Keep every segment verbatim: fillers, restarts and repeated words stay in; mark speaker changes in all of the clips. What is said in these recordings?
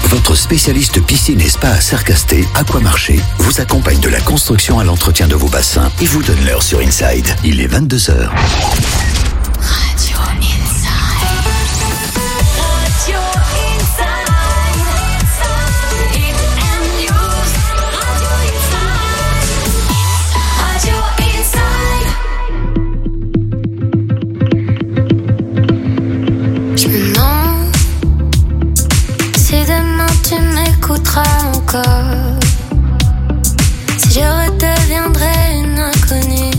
Speaker 1: votre spécialiste piscine et spa à Sercasté, Aquamarché, vous accompagne de la construction à l'entretien de vos bassins et vous donne l'heure sur Inside. Il est vingt-deux heures.
Speaker 2: Radio Inside. Radio Inside. Hit and News. Radio Inside. Radio Inside. Je me demande si demain tu m'écouteras encore. Si je redeviendrai une inconnue.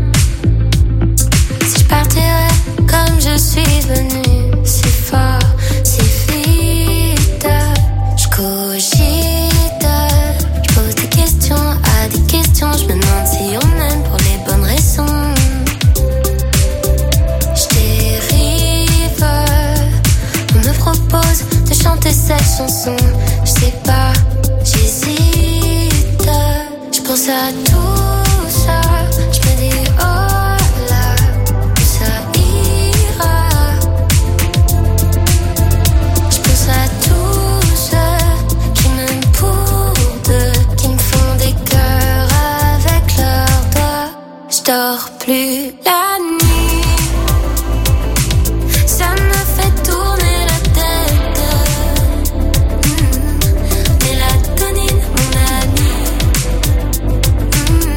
Speaker 2: Si je partirais comme je suis venue. Si fort, si vite. Je cogite. Je pose des questions à des questions. Je me demande si on aime pour les bonnes raisons. Je dérive. On me propose de chanter cette chanson. Je sais pas, j'hésite. Je pense à tout ça. Je me dis oh là, ça ira. Je pense à tous ceux qui m'aiment pour deux, qui me font des cœurs avec leurs doigts. Je dors plus la nuit. Ça me fait tourner la tête. Mélatonine, mon ami. Mmh.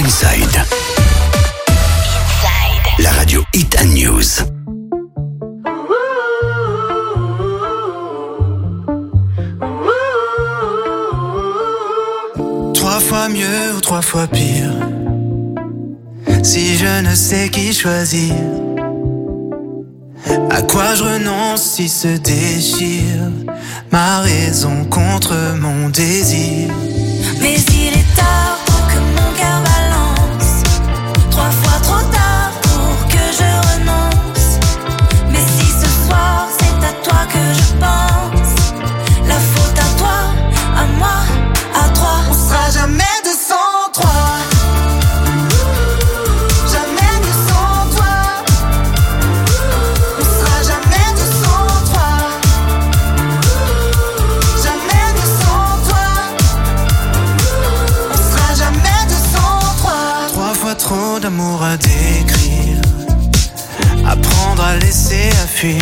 Speaker 1: Inside. Inside. La radio Hit and News.
Speaker 3: Trois fois mieux ou trois fois pire. Si je ne sais qui choisir, à quoi je renonce si se déchire ma raison contre mon désir.
Speaker 4: Mais il est tard pour que mon cœur balance, trois fois trop tard pour que je renonce. Mais si ce soir c'est à toi que je pense, la faute à toi, à moi, à trois.
Speaker 3: On sera jamais deux sans trois. Trop d'amour à décrire, apprendre à laisser, à fuir.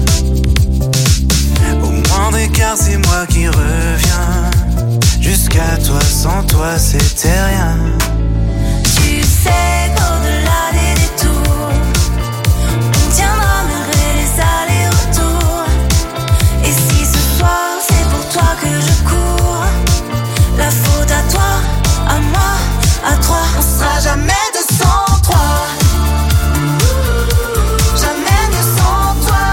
Speaker 3: Au moindre écart, c'est moi qui reviens. Jusqu'à toi, sans toi, c'était rien.
Speaker 4: Tu sais qu'au-delà des détours, on tiendra malgré les allers-retours. Et si ce soir, c'est pour toi que je cours, la faute à toi, à moi, à trois.
Speaker 3: On sera jamais deux sans trois. Jamais mieux sans toi.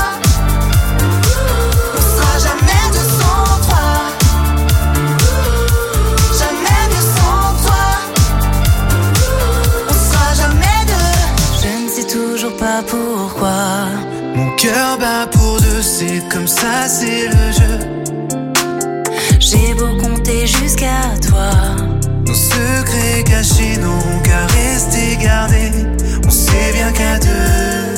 Speaker 3: On sera jamais deux sans trois. Jamais mieux sans toi. On sera jamais deux.
Speaker 4: Je ne sais toujours pas pourquoi
Speaker 3: mon cœur bat pour deux, c'est comme ça, c'est le jeu.
Speaker 4: J'ai beau compter jusqu'à toi,
Speaker 3: nos secrets cachés n'auront qu'à rester gardés. On sait bien qu'à deux,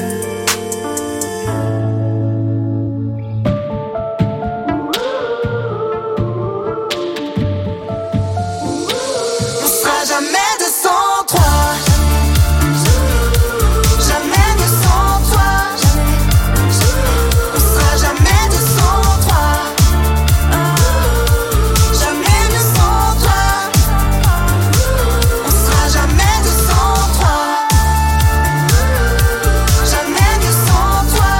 Speaker 3: on sera jamais deux sans trois. Jamais mieux sans toi. On sera jamais deux sans trois. Jamais mieux sans toi. On sera jamais deux sans trois. Jamais mieux sans toi.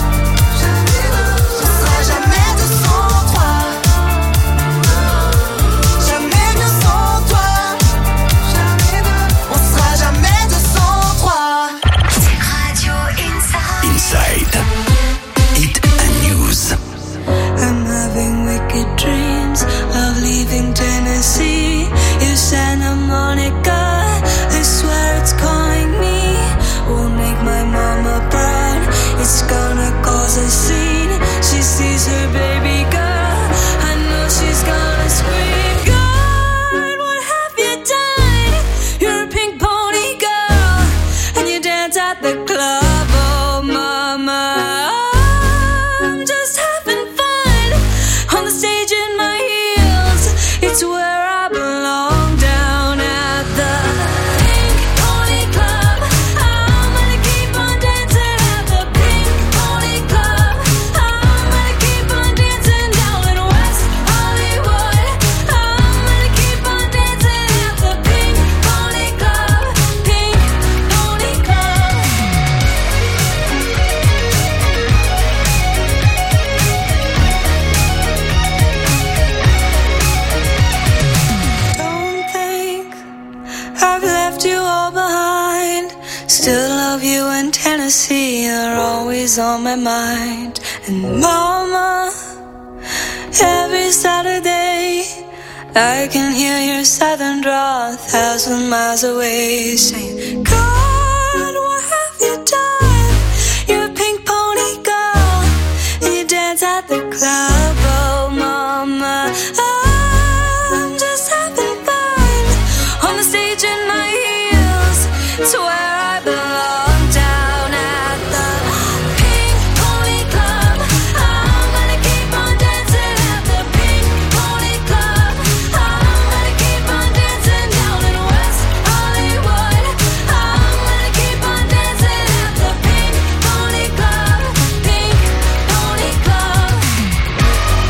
Speaker 3: On sera jamais deux sans trois. Jamais mieux sans toi. On sera jamais deux sans trois.
Speaker 4: Radio Inside.
Speaker 1: Inside. Hit and News.
Speaker 4: I'm having wicked dreams of leaving Tennessee. You Santa Monica, I swear it's calling me. Won't make my mama proud, it's gonna cause a scene. She sees her baby girl, I know she's gonna scream. God, what have you done? You're a pink pony girl, and you dance at the club, oh mama. I'm just having fun on the stage in my heels. It's where I belong, down at the Pink Pony Club. I'm gonna keep on dancing at the Pink Pony Club. I'm gonna keep on dancing down in West Hollywood. I'm gonna keep on dancing at the Pink Pony Club. Pink Pony Club. Don't think I've left you all behind. Still love you in Tennessee, you're always on my mind. And mama, every Saturday I can hear your southern drawl a thousand miles away, saying, God, what have you done? You're a pink pony girl, and you dance at the club, oh mama. I'm just having fun on the stage in my heels. It's where I belong, down at the Pink Pony Club. I'm gonna keep on dancing at the Pink Pony Club. I'm gonna keep on dancing down in West Hollywood. I'm gonna keep on dancing at the Pink Pony Club. Pink Pony Club.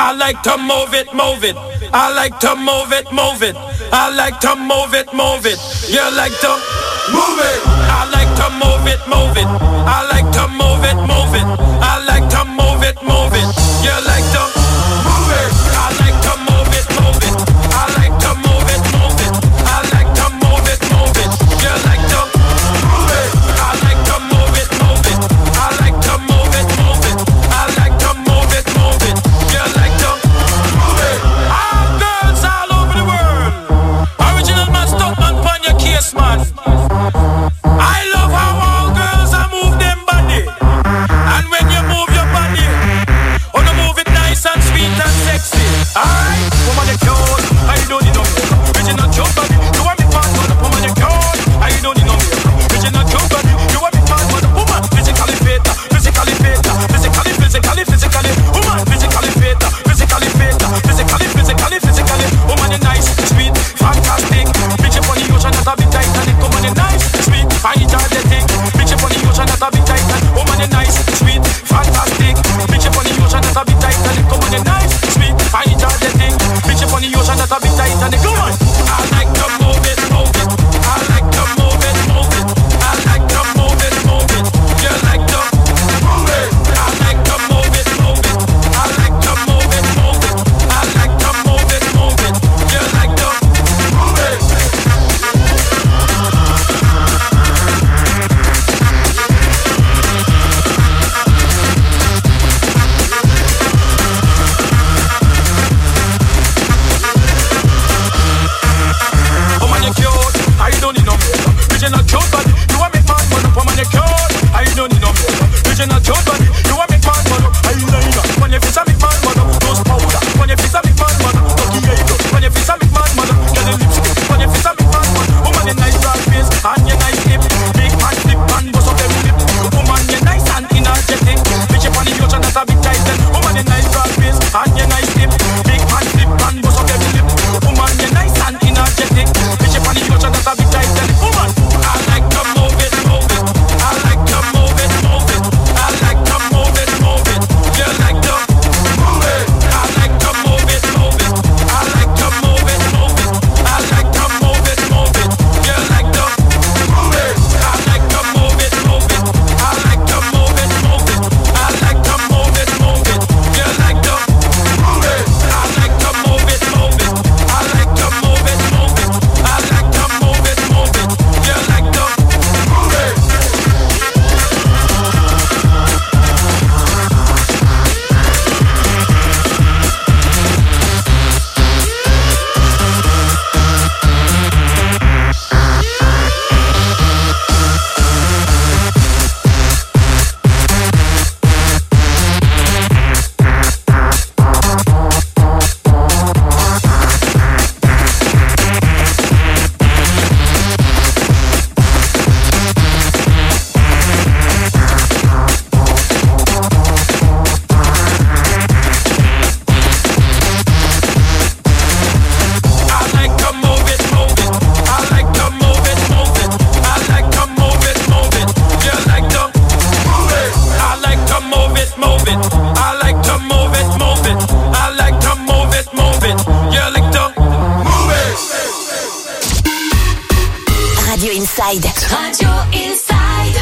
Speaker 5: I like to move it, move it. I like to move it, move it. I like to move it, move it. You like to move it. I like to move it, move it. I like to move it, move it. I like to move it, move it. You like to move it. I like to move it, move it. I like to move it, move it. I like to move it, move it. You like to move it. I like to move it, move it. I like to move it, move it. I like to move it, move it. You like to move it. All girls all over the world. Original man, stuck man, pon your case, man. I love how all girls are move them body. And when you move your body, oh, you move it nice and sweet and sexy. Alright, woman, you cute. I don't need no makeup. Original cute body. You want me fast, man, woman, you cute. I don't need no makeup. Original cute body. You want me fast, man, woman, physically fit, physically fit, physically, physically, physically, woman, physically fit, physically fit, physically, physically, physically, woman, you nice, sweet, fantastic. Bitch up on the ocean, not a bit Titanic. Woman, you nice, sweet, fine, energetic. Bitch up on the ocean, not a bit Titanic. Woman, you nice, sweet, fantastic. Bitch up on the ocean, not a bit Titanic. Woman, you nice, sweet, fine, energetic. Bitch up on the ocean, not a bit Titanic. Come on, I like to move it, move it. I like to move it, move it. I like to move it, move it. You like to move it. I like to move it, move it. I like to move it, move it. I like to move it, move it. You like to move it. Woman, you cute. I don't need no makeup. Original cute body. You want make man man up. Woman, you cute. I don't need no makeup. Original cute body. You want make man man up. Eyeliner. When you face a make man man up. Nose powder. When you face a make man man up. Lucky eyebrow. When you face a make man man up. Get a lipstick. When you face a make man man up. Woman, you nice broad face and you nice hip. Big man flip and bust up every lip. Woman, you nice and energetic. Bitch up on the ocean, that's a big titan. Woman, you nice broad face and you nice hip. Big man flip and bust up every lip. Woman, you nice and energetic. Bitch up on the ocean, that's a big titan. Woman, I like to move it, move it. I like to move it, move it. I like to move it, move it. You like to move it. I like to move it, move it. I like to move it, move it. I like to move it, move it. You like to move it. I like to move it, move it. I like to move it, move it. I like to move it, move it. You like to move it. I like to move it, move it. I like to move it, move it. I like to move it, move it. You like to move it.
Speaker 6: Radio Inside.
Speaker 7: Radio Inside.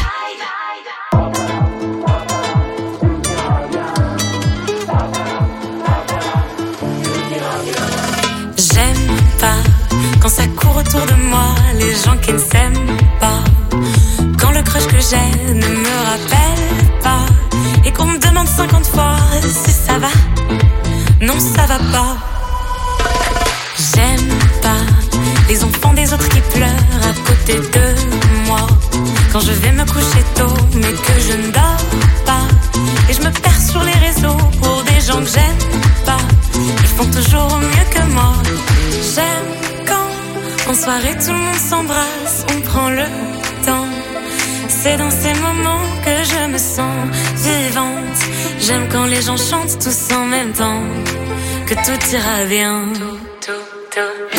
Speaker 4: J'aime pas quand ça court autour de moi, les gens qui ne s'aiment pas. Quand le crush que j'ai ne me rappelle pas et qu'on me demande cinquante fois si ça va. Non, ça va pas. J'aime pas les enfants des autres qui pleurent à côté de moi. Quand je vais me coucher tôt mais que je ne dors pas. Et je me perds sur les réseaux pour des gens que j'aime pas. Ils font toujours mieux que moi. J'aime quand en soirée tout le monde s'embrasse, on prend le temps. C'est dans ces moments que je me sens vivante. J'aime quand les gens chantent tous en même temps. Que tout ira bien. Tout, tout, tout.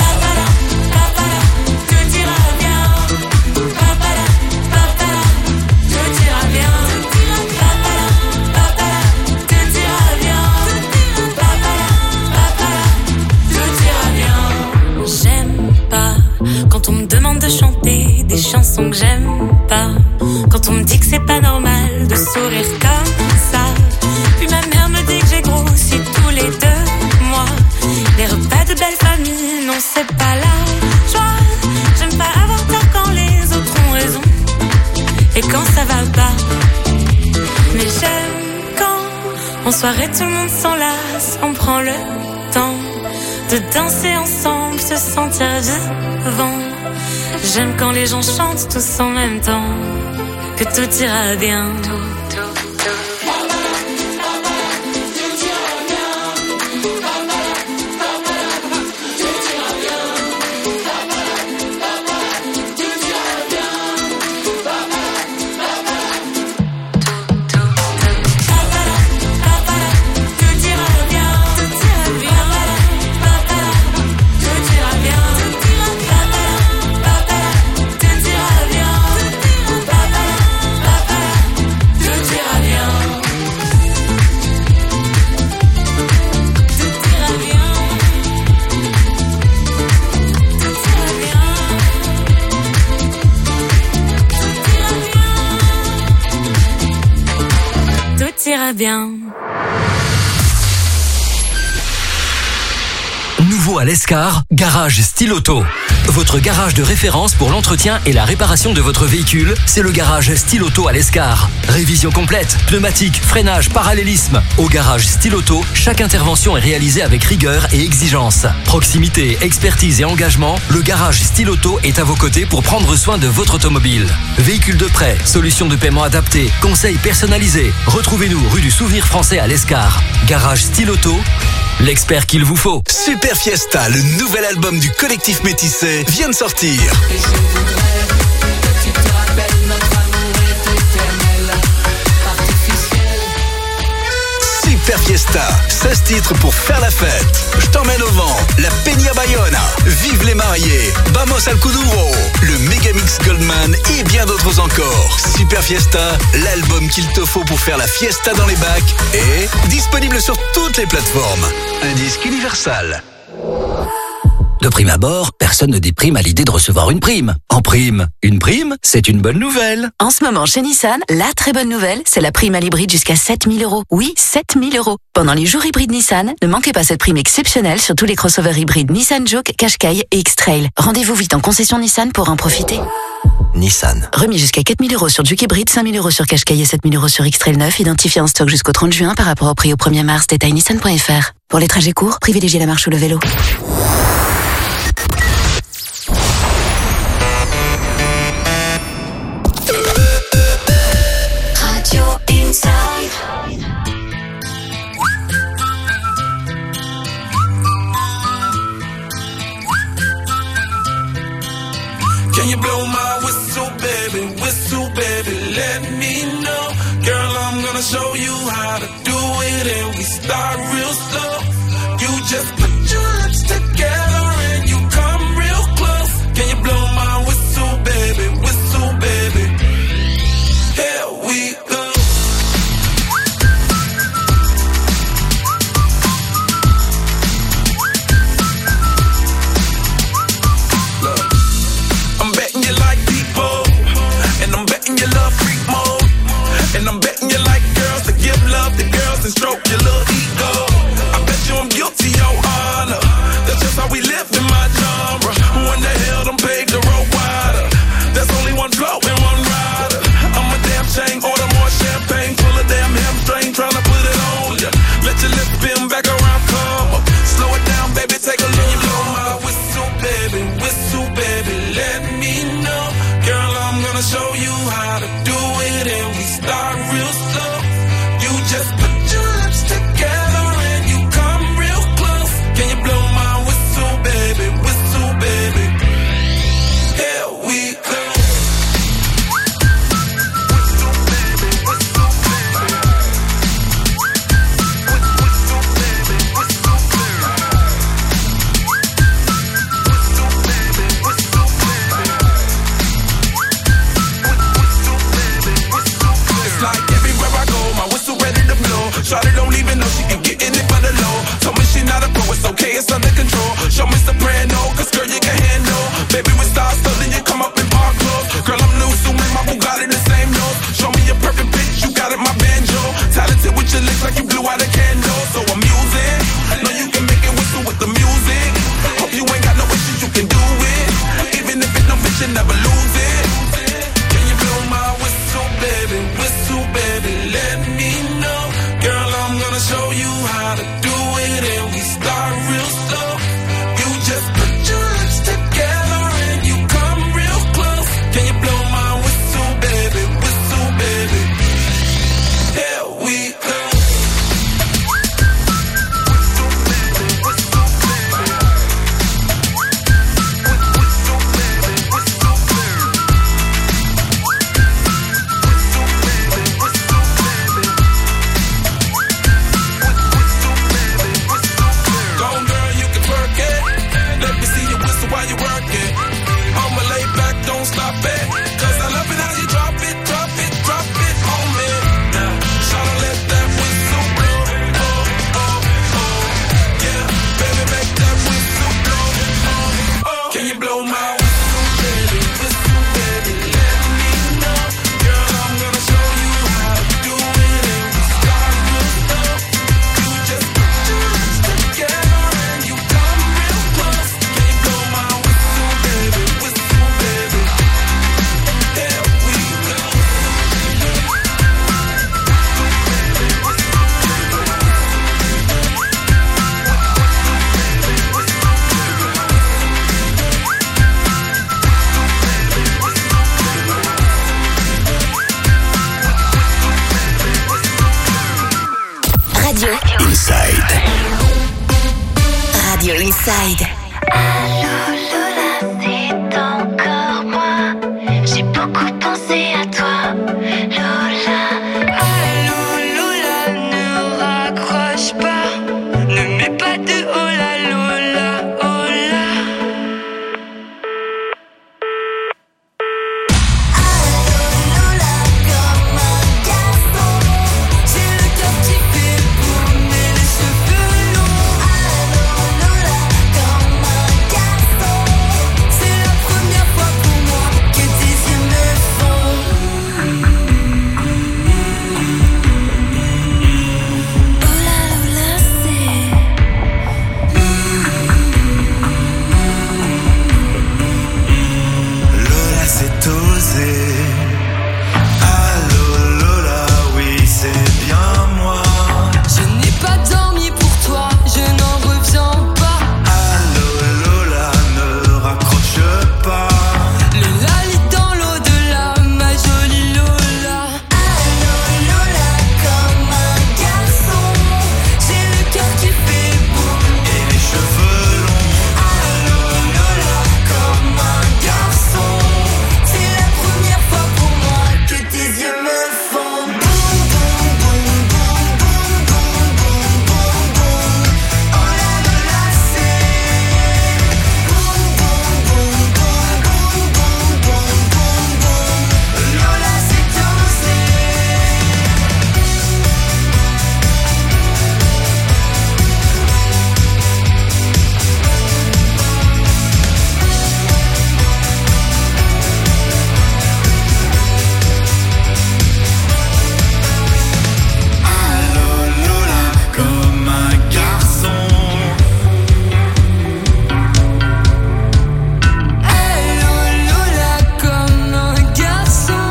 Speaker 4: des chansons que j'aime pas. Quand on me dit que c'est pas normal de sourire comme ça. Puis ma mère me dit que j'ai grossi tous les deux mois. Les repas de belle famille, non c'est pas la joie. J'aime pas avoir tort quand les autres ont raison et quand ça va pas. Mais j'aime quand en soirée tout le monde s'enlace, on prend le temps de danser ensemble, se sentir vivant. J'aime quand les gens chantent tous en même temps, que tout ira bien. Bien.
Speaker 6: Nouveau à l'Escar, Garage Style Auto. Votre garage de référence pour l'entretien et la réparation de votre véhicule, c'est le Garage Style Auto à l'Escar. Révision complète, pneumatique, freinage, parallélisme. Au Garage Style Auto, chaque intervention est réalisée avec rigueur et exigence. Proximité, expertise et engagement, le Garage Style Auto est à vos côtés pour prendre soin de votre automobile. Véhicule de prêt, solutions de paiement adaptées, conseils personnalisés. Retrouvez-nous rue du Souvenir Français à l'Escar. Garage Style Auto, l'expert qu'il vous faut.
Speaker 8: Super Fiesta, le nouvel album du collectif Métissé, vient de sortir.
Speaker 9: Et je voudrais que tu te rappelles, notre amour est éternel, artificiel.
Speaker 8: Super Fiesta, seize titres pour faire la fête. Je t'emmène au vent, la Peña Bayona, Vive les mariés, Vamos al Kuduro, le Megamix Goldman et bien d'autres encore. Super Fiesta, l'album qu'il te faut pour faire la fiesta dans les bacs et disponible sur toutes les plateformes. Un disque Universal.
Speaker 6: De prime abord, personne ne déprime à l'idée de recevoir une prime. En prime, une prime, c'est une bonne nouvelle.
Speaker 10: En ce moment, chez Nissan, la très bonne nouvelle, c'est la prime à l'hybride jusqu'à sept mille euros. Oui, sept mille euros. Pendant les jours hybrides Nissan, ne manquez pas cette prime exceptionnelle sur tous les crossovers hybrides Nissan Juke, Qashqai et X-Trail. Rendez-vous vite en concession Nissan pour en profiter.
Speaker 6: Nissan.
Speaker 10: Remis jusqu'à quatre mille euros sur Juke hybride, cinq mille euros sur Qashqai et sept mille euros sur X-Trail neuf, identifié en stock jusqu'au trente juin par rapport au prix au premier mars. Détail nissan point f r. Pour les trajets courts, privilégiez la marche ou le vélo.
Speaker 7: Radio Inside.
Speaker 5: Can you blow my whistle, baby, whistle, baby, let me know. Girl, I'm gonna show you how to do it and we start real slow. You just put your lips together and you come real close. Can you blow my whistle, baby, whistle, baby? Here we go. Look, I'm betting you like people, and I'm betting you love freak mode, and I'm betting you like girls to give love to girls and stroke your little ego. I bet you I'm guilty, your honor. That's just how we live.
Speaker 10: Inside.
Speaker 2: Allô Lola, c'est encore moi. J'ai beaucoup pensé à toi, Lola.
Speaker 4: Allô Lola, ne raccroche pas. Ne mets pas de oh là Lola, oh là.
Speaker 2: Allô Lola, comme un garçon.
Speaker 4: J'ai le cœur qui fait tourner les cheveux longs.
Speaker 2: Allô Lola, comme un garçon.
Speaker 4: C'est la première fois pour moi que tes yeux me font.
Speaker 2: Oh là Lola, c'est.
Speaker 3: Lola, c'est osé. Allô Lola, oui c'est bien moi.
Speaker 4: Je n'ai pas dormi pour toi, je n'en reviens pas.
Speaker 3: Allô Lola, ne raccroche pas.
Speaker 4: Le lali dans l'au-delà, ma jolie Lola.
Speaker 2: Allô Lola, comme un garçon.
Speaker 4: J'ai le cœur qui fait boum.
Speaker 3: Et les cheveux longs.
Speaker 2: Allô Lola, comme un garçon.
Speaker 4: C'est la première fois pour moi
Speaker 2: Que tes yeux me font boum boum boum boum boum boum boum boum boum. Oh là Lola, c'est boum boum boum boum boum boum boum boum boum. Lola, c'est osé.
Speaker 3: Allô Lola, comme un garçon.
Speaker 4: Allô Lola, comme un garçon.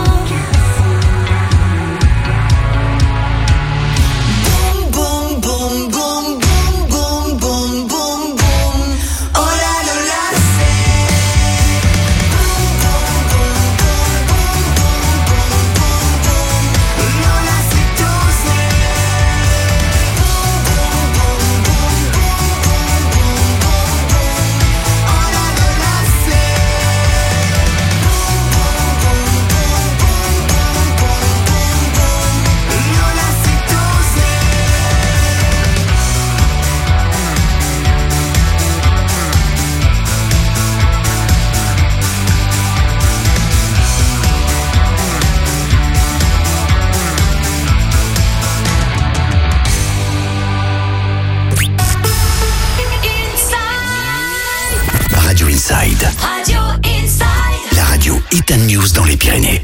Speaker 2: Boum boum boum boum boum boum boum boum. Oh là Lola, c'est boum boum boum boum boum boum boum boum. Lola, c'est osé. Boum boum boum boum boum boum boum boum boum. Oh là Lola, c'est boum boum boum boum boum boum boum boum boum. Lola, c'est osé.
Speaker 1: Radio Inside.
Speaker 2: Radio Inside.
Speaker 1: La radio Hit and News dans les Pyrénées.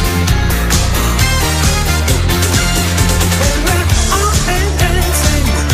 Speaker 3: L M A N N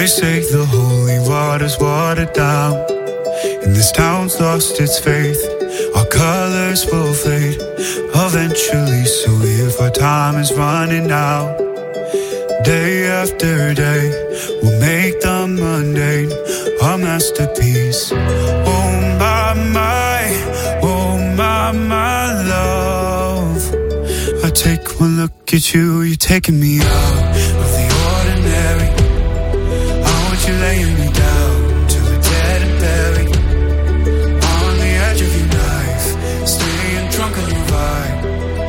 Speaker 3: They say the holy water's watered down, and this town's lost its faith. Our colors will fade eventually, so if our time is running out, day after day, we'll make the mundane a masterpiece. Oh my, my, oh my, my love. I take one look at you, you're taking me out of the ordinary. I want you laying me down to the dead and buried, on the edge of your knife, staying drunk on your vibe.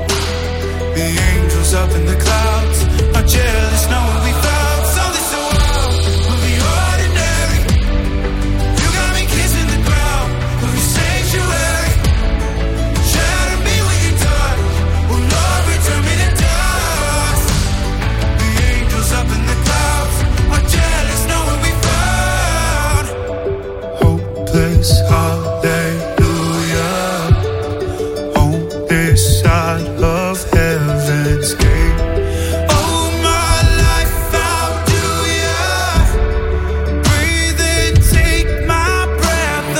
Speaker 3: The angels up in the clouds are jealous knowing we found something so out of the ordinary. You got me kissing the ground of your sanctuary. Shatter me with your touch, oh Lord, return me to dust. The angels up in the clouds are jealous knowing we found hopeless hallelujah on this side of heaven's gate. Oh my life, how do ya breathe and take my breath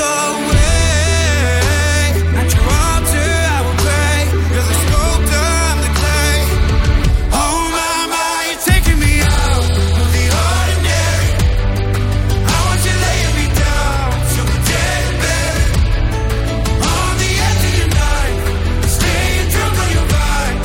Speaker 3: away? At your altar I will pray, you're the sculptor, I'm the clay. Oh my, my, you're taking me out of the ordinary. I want you laying me down till the dead and buried, on the edge of your knife, staying drunk on your vibe.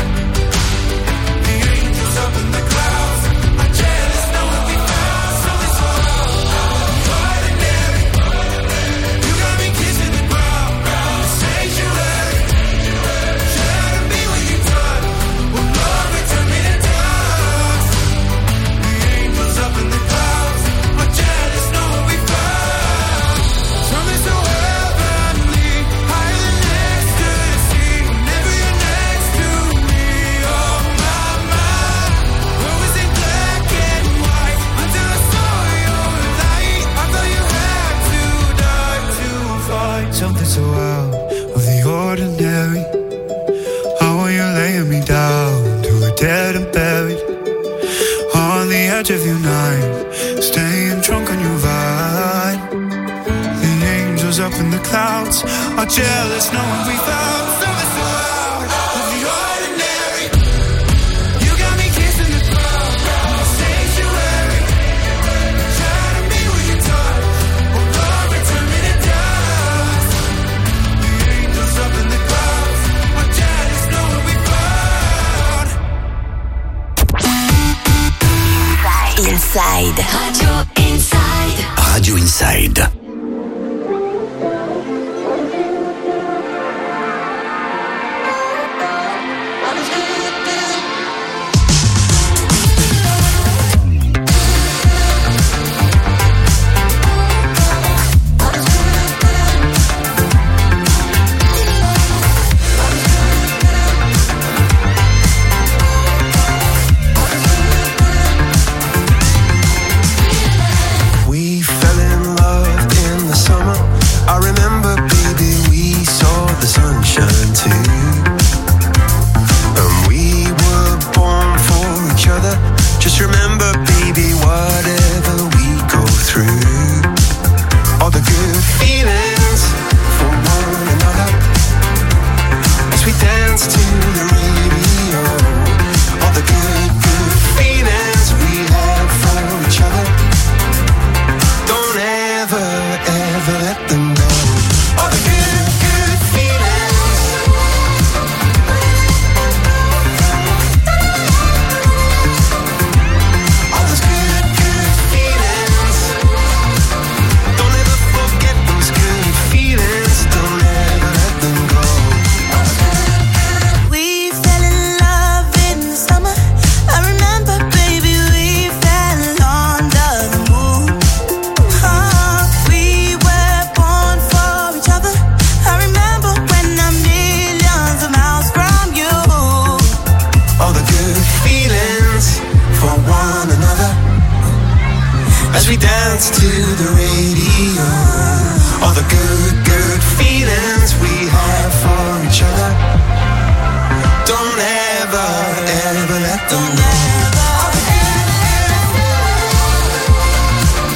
Speaker 3: The angels up in the clouds are jealous knowing we found something so ordinary. You got me kissing the ground in the sanctuary. Shatter me with your touch, oh Lord, return me to dust. The angels up in the clouds are jealous knowing we found something so heavenly, higher than ecstasy. Whenever you're next to me, oh my, my. What was it black and white until I saw your light? I thought you had to die to find something so out of the ordinary. How are you laying me down to a dead and buried, on the edge of your night, staying drunk on your vine. The angels up in the clouds are jealous knowing we found something so out of the ordinary. You got me kissing the ground in the sanctuary. Shatter me with your touch, oh Lord, return me to dust. The angels up in the clouds are jealous knowing we found
Speaker 10: Inside.
Speaker 7: Radio Inside.
Speaker 1: Radio Inside.
Speaker 3: We fell in love in the summer. I remember, baby, we saw the sunshine too. And we were born for each other. Just remember, baby, whatever we go through, all the good feelings for one another, as we dance to the radio. All the good, good feelings we have for each other, don't ever, ever let them go. All the good, good feelings. All those good, good feelings. Don't ever forget those good feelings. Don't ever let them go.
Speaker 4: We fell in love in the summer. I remember, baby, we fell under the moon. Oh, we were born for each other. I remember when I'm millions of miles from you.
Speaker 3: All the good feelings for one another, as we dance to the radio. All the good, good feelings we have for each other, don't ever, ever let them go. All the good, good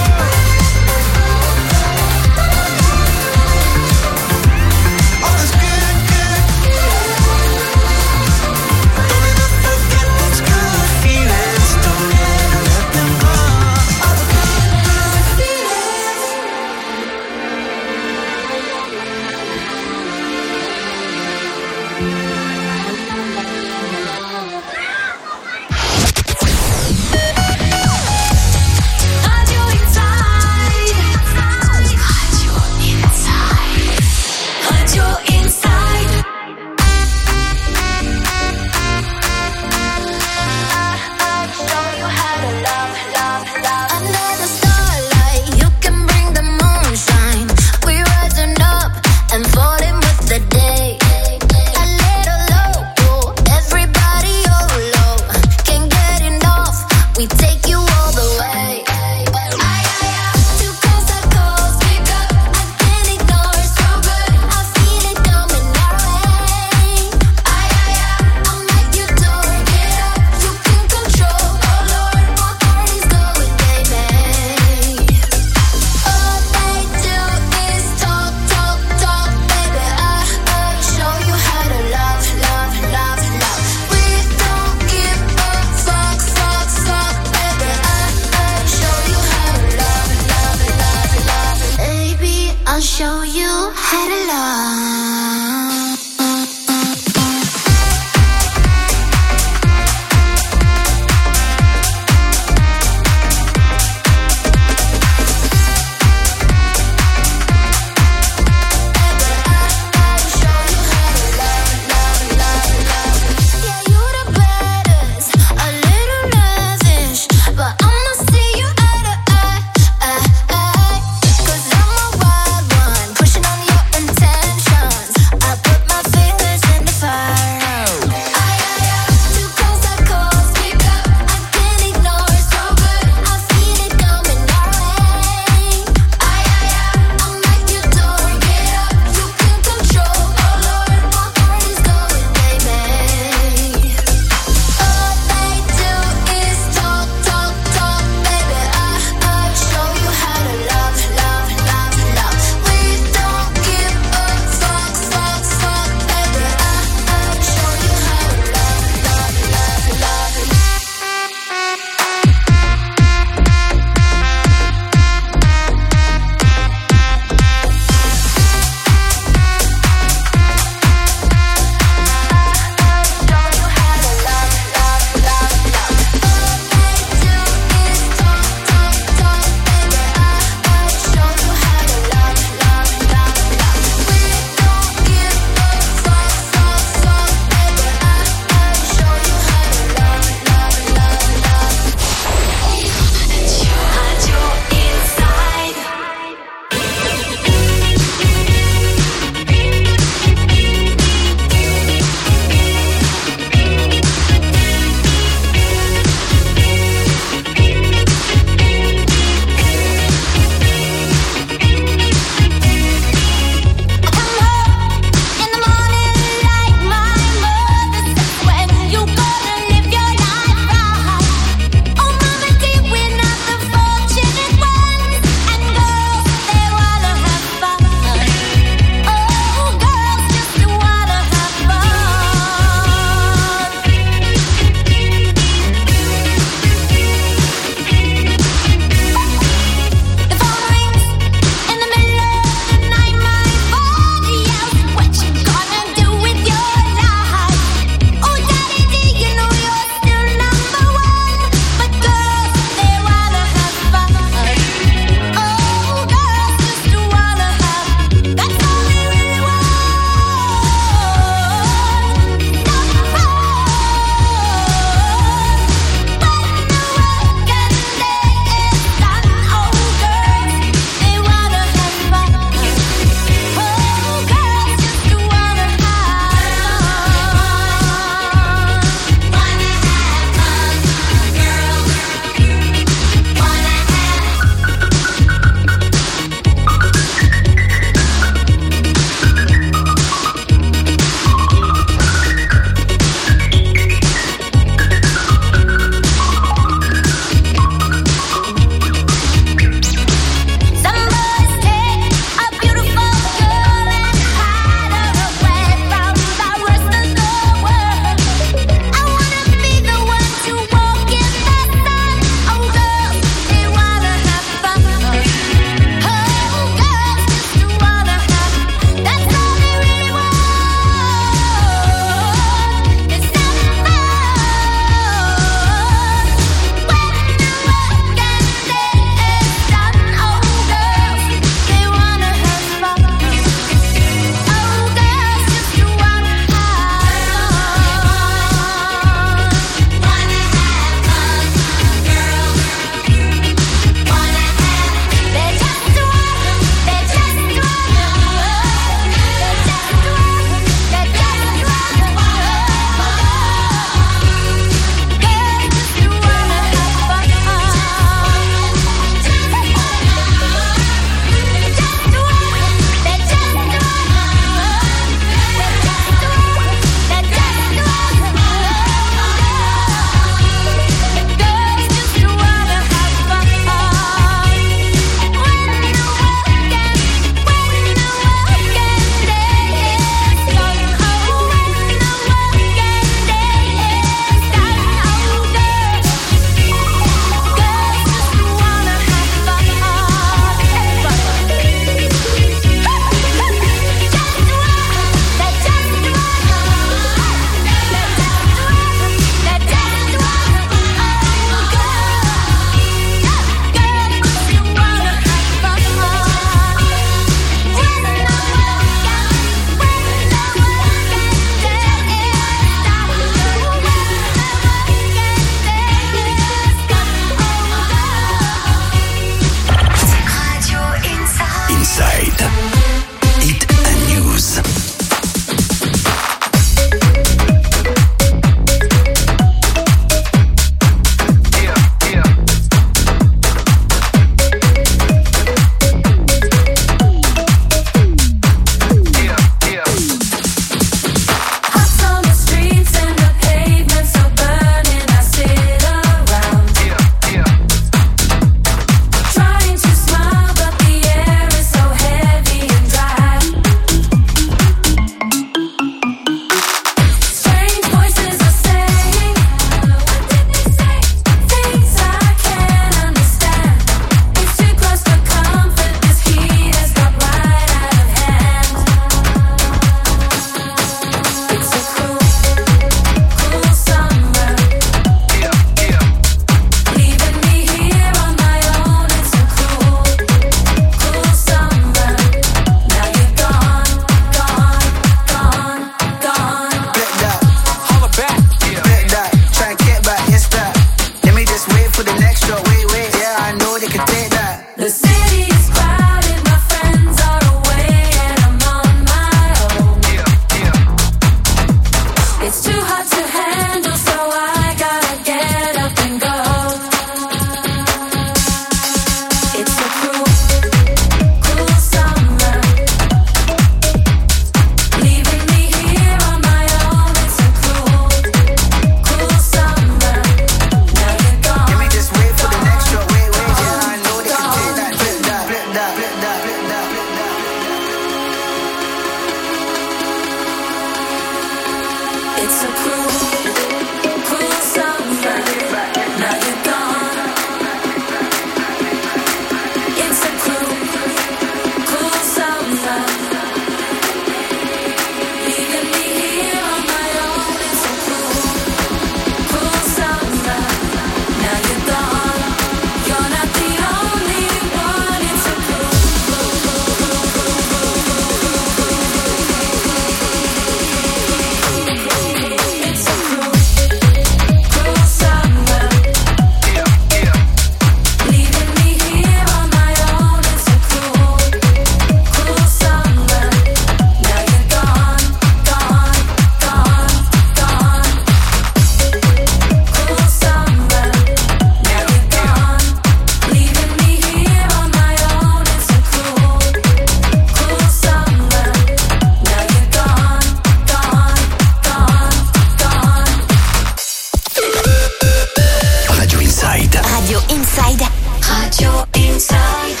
Speaker 7: Inside. Radio Inside.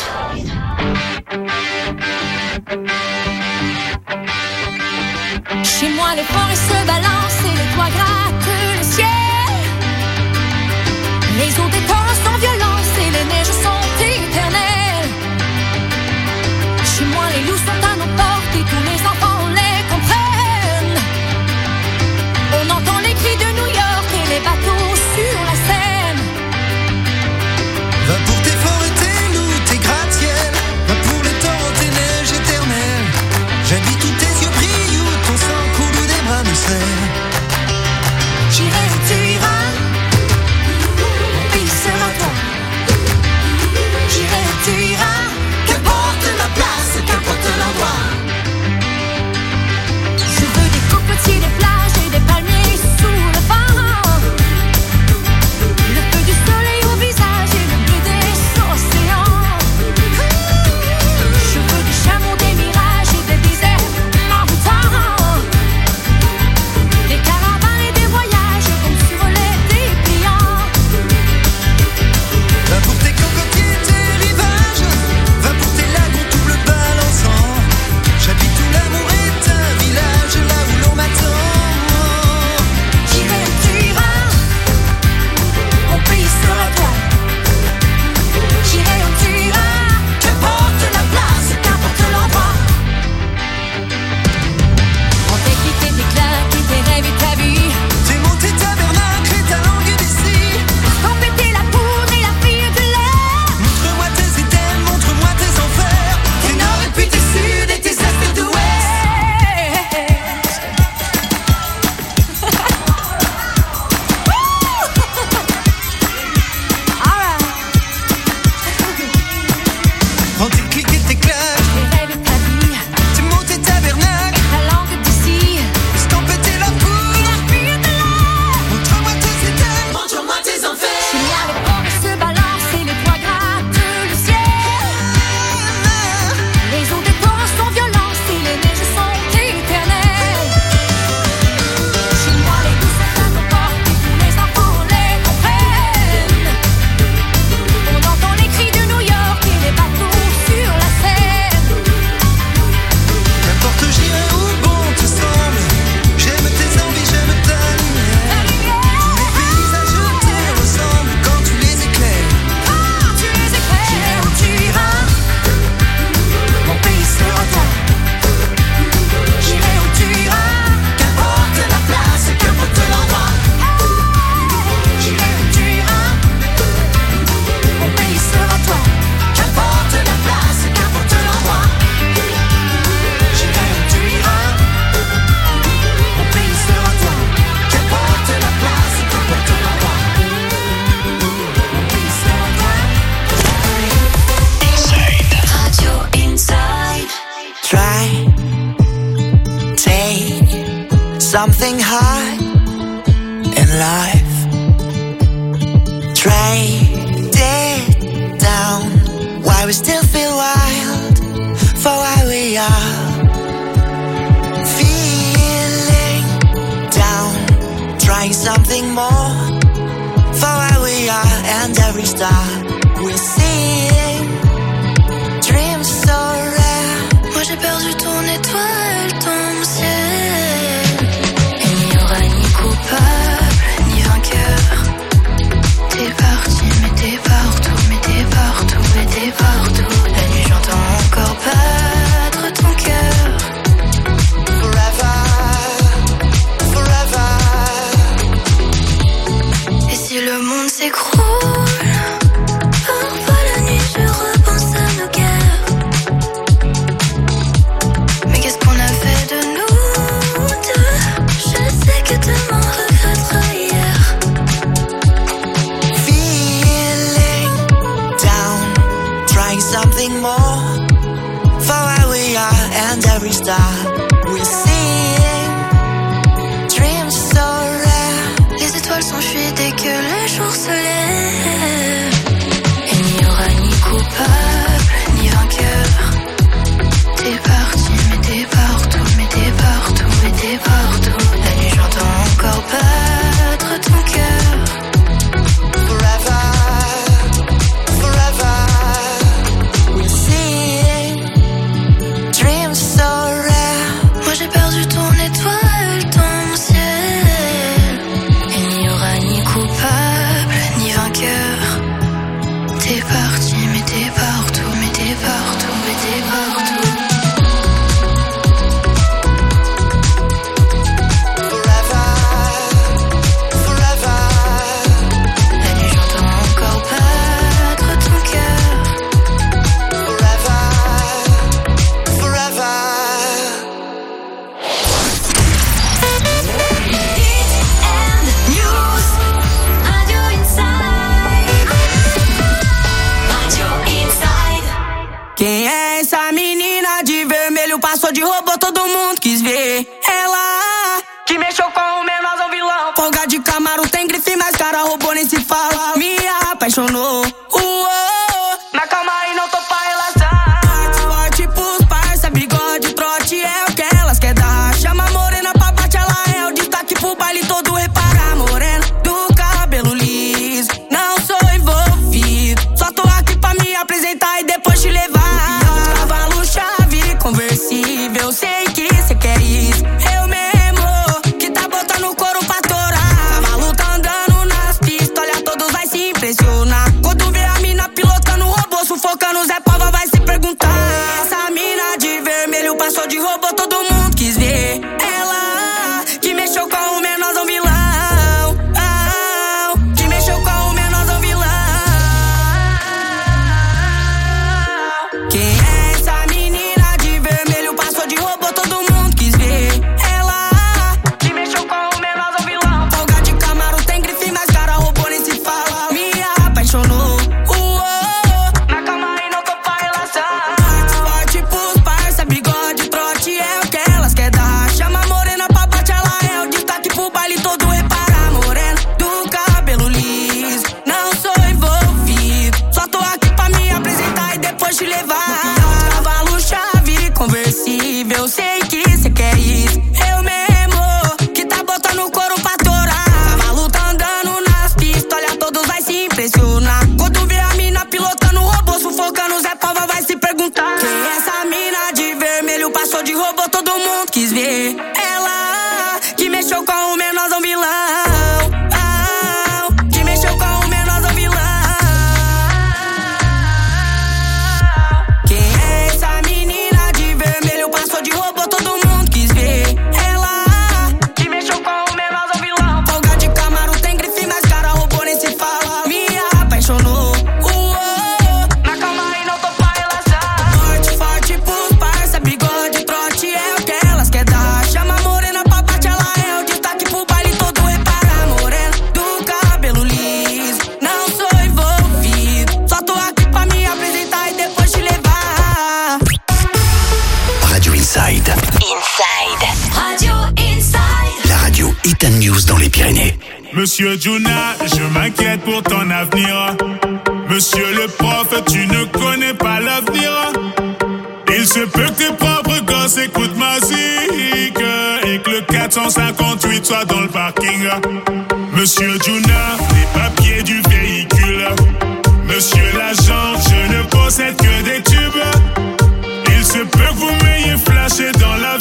Speaker 11: Chez moi, les forêts se balancent et les toits grattent le ciel. Les eaux des torrents sont violentes et les neiges sont éternelles. Chez moi, les loups sont à nos portes et tous les enfants les comprennent. On entend les cris de New York et les bateaux sur la Seine.
Speaker 12: Va pour tes forêts, tes loups, tes gratte-ciel. Va pour les torrents, tes neiges éternelles. J'habite où tes yeux brillent, où ton sang coule, où des bras me serrent.
Speaker 11: J'irai où tu iras, mon pays sera toi. J'irai où tu iras, qu'importe la place, qu'importe l'endroit. Je veux des cocotiers, des plages et des palmiers sous le vent. Le feu du soleil au visage et le bleu des océans. Je veux des chameaux, des mirages et des déserts envoûtants. Des caravanes et des voyages comme sur les dépliants.
Speaker 12: Va pour tes cocotiers, tes rivages. Va pour tes lagons double balançant. J'habite où l'amour est un village, là où l'on m'attend.
Speaker 11: J'irai où tu iras, mon pays sera toi. J'irai où tu iras, qu'importe la place, qu'importe l'endroit. On t'écrit tes claques et tes rêves et ta vie.
Speaker 12: Tes mots, tes tabernacles et ta langue d'ici.
Speaker 11: T'en péter la poudre et la fille de l'air.
Speaker 12: Montre-moi tes éthèmes, montre-moi tes enfers.
Speaker 11: Tes nord et puis tes sud et tes est et d'ouest. Alright.
Speaker 12: Prends tes clics et tes claques.
Speaker 11: Tes rêves et ta vie,
Speaker 12: Tes mots, tes tabernacles.
Speaker 11: ta langue d'ici.
Speaker 12: T'en péter la poudre.
Speaker 11: La fille de l'air.
Speaker 12: Montre-moi tes éthèmes.
Speaker 11: Montre-moi tes enfers. Chez moi, les forêts se balancent et les toits grattent le ciel. Les eaux des torrents sont violentes et les neiges sont éternelles. Chez moi, les loups sont à nos portes et tous les enfants les comprennent. On entend les cris de New York et les bateaux sur la Seine.
Speaker 12: Qu'importe j'irai où bon te semble. J'aime tes envies, j'aime ta lumière. Tous les paysages te ressemblent quand tu les éclaires.
Speaker 11: Quand tu les éclaires, j'irai où tu iras, mon pays sera toi. J'irai où tu iras, qu'importe la place, qu'importe l'endroit. J'irai où tu iras, mon pays sera toi. Qu'importe la place, qu'importe l'endroit. J'irai où tu iras, mon pays sera toi. Qu'importe la place, qu'importe l'endroit. Mon pays sera toi.
Speaker 7: Radio Inside.
Speaker 13: Try, take something hard in life. Trade it down. Why we still feel wild for why we are. Feeling down, trying something more for why we are. And every star we're seeing, dreams so rare.
Speaker 4: Moi j'ai perdu ton étoile, ton ciel. Il n'y aura ni coupable, ni vainqueur. T'es parti, mais t'es partout, mais t'es partout, mais t'es partout. La nuit j'entends encore battre ton cœur.
Speaker 13: Forever, forever.
Speaker 4: Et si le monde s'écroule, parfois la nuit je repense à nos guerres. Mais qu'est-ce qu'on a fait de nous deux? Je sais que demain regrettera hier.
Speaker 13: Feeling down, trying something more for why we are. And every star we're seeing, dreams so rare.
Speaker 4: Les étoiles s'enfuient dès que le jour se lève. Il n'y aura ni coupable, ni vainqueur. T'es parti, mais t'es partout, mais t'es partout, mais t'es partout. La nuit j'entends encore battre ton cœur.
Speaker 13: Forever,
Speaker 14: de robô, todo mundo quis ver. Ela que mexeu com o menorzão vilão. Folga de Camaro tem grife, mas cara robô nem se fala. Me apaixonou. Uou, mas calma aí, não tô pra relação. Forte pros parça, bigode, trote é o que elas quer dar. Chama a morena pra bate, ela é o destaque pro baile todo. Repara, morena do cabelo liso. Não sou envolvido, só tô aqui pra me apresentar e depois te levar. Cavalo chave conversível, sei que cê quer isso. Eu mesmo que tá botando couro pra torar. Cavalo tá andando nas pistas, olha todos vai se impressionar. Quando vê a mina pilotando o robô, sufocando Zé Pava vai se perguntar. Essa mina de vermelho passou de robô, todo mundo quis ver. Ela que mexeu com o menorzão vilão. Que mexeu com o menorzão vilão. Quem é essa menina de vermelho? Passou de robô, todo mundo quis ver. Ela que mexeu com o menorzão vilão. Folga de Camaro tem grife, mas cara robô nem se fala. Me apaixonou. Uou, mas calma aí, não tô pra relação. Forte pros parça, bigode, trote é o que elas quer dar. Chama a morena pra bate, ela é o destaque pro baile todo. Repara, morena do cabelo liso. Não sou envolvido, só tô aqui pra me apresentar e depois te levar. Cavalo chave conversível, sei que cê quer isso. Eu mesmo que tá botando couro pra torar. Cavalo tá andando nas pistas, olha todos vai se impressionar. Quando vê a mina pilotando o robô, sufocando Zé Pava vai se perguntar. Quem é essa mina de vermelho? Passou de robô, todo mundo quis ver. Ela que mexeu com o menorzão vilão. Que mexeu com o menorzão vilão. Quem é essa menina de vermelho? Passou de robô, todo mundo quis ver. Ela que mexeu com o menorzão vilão. Folga de Camaro tem grife, mas cara robô nem se fala. Me apaixonou. Uou, mas calma aí, não tô pra relação. Forte, forte pros parça, bigode, trote é o que elas quer dar. Chama a morena pra bate, ela é o destaque pro baile todo. Repara, morena do cabelo liso. Não sou envolvido, só tô aqui pra me apresentar e depois te levar.
Speaker 1: Radio Inside.
Speaker 7: Inside. Radio Inside.
Speaker 1: La radio Hit and News dans les Pyrénées.
Speaker 3: Monsieur Juna, je m'inquiète pour ton avenir. Monsieur le prof, tu ne connais pas l'avenir. Il se peut que tes propres gosses écoutent ma musique et que le quatre cent cinquante-huit soit dans le parking. Monsieur Juna, les papiers du véhicule. Monsieur l'agent, je ne possède que des tubes. Il se peut que vous m'ayez flashé dans la